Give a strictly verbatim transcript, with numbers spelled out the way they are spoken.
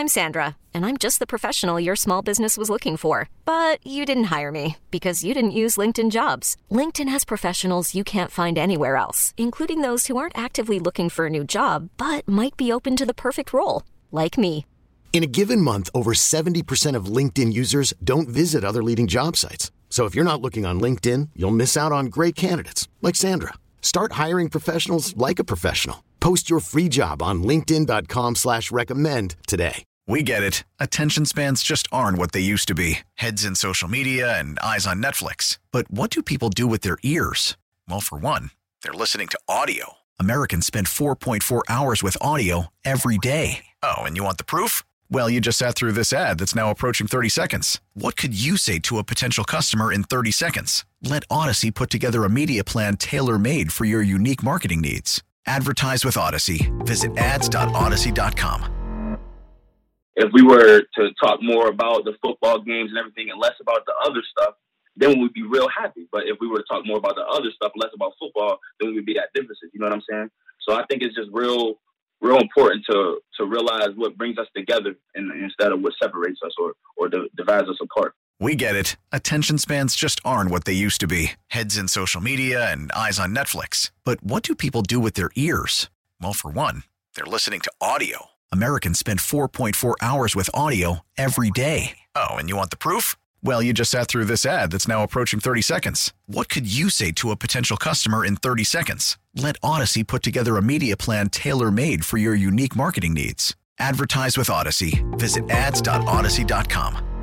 I'm Sandra, and I'm just the professional your small business was looking for. But you didn't hire me because you didn't use LinkedIn Jobs. LinkedIn has professionals you can't find anywhere else, including those who aren't actively looking for a new job, but might be open to the perfect role, like me. In a given month, over seventy percent of LinkedIn users don't visit other leading job sites. So if you're not looking on LinkedIn, you'll miss out on great candidates like Sandra. Start hiring professionals like a professional. Post your free job on linkedin dot com slash recommend today. We get it. Attention spans just aren't what they used to be. Heads in social media and eyes on Netflix. But what do people do with their ears? Well, for one, they're listening to audio. Americans spend four point four hours with audio every day. Oh, and you want the proof? Well, you just sat through this ad that's now approaching thirty seconds. What could you say to a potential customer in thirty seconds? Let Odyssey put together a media plan tailor-made for your unique marketing needs. Advertise with Odyssey. Visit ads dot odyssey dot com. If we were to talk more about the football games and everything and less about the other stuff, then we'd be real happy. But if we were to talk more about the other stuff, less about football, then we'd be at deficit. You know what I'm saying? So I think it's just real, real important to to realize what brings us together and, instead of what separates us or, or divides us apart. We get it. Attention spans just aren't what they used to be. Heads in social media and eyes on Netflix. But what do people do with their ears? Well, for one, they're listening to audio. Americans spend four point four hours with audio every day. Oh, and you want the proof? Well, you just sat through this ad that's now approaching thirty seconds. What could you say to a potential customer in thirty seconds? Let Odyssey put together a media plan tailor-made for your unique marketing needs. Advertise with Odyssey. Visit ads dot odyssey dot com.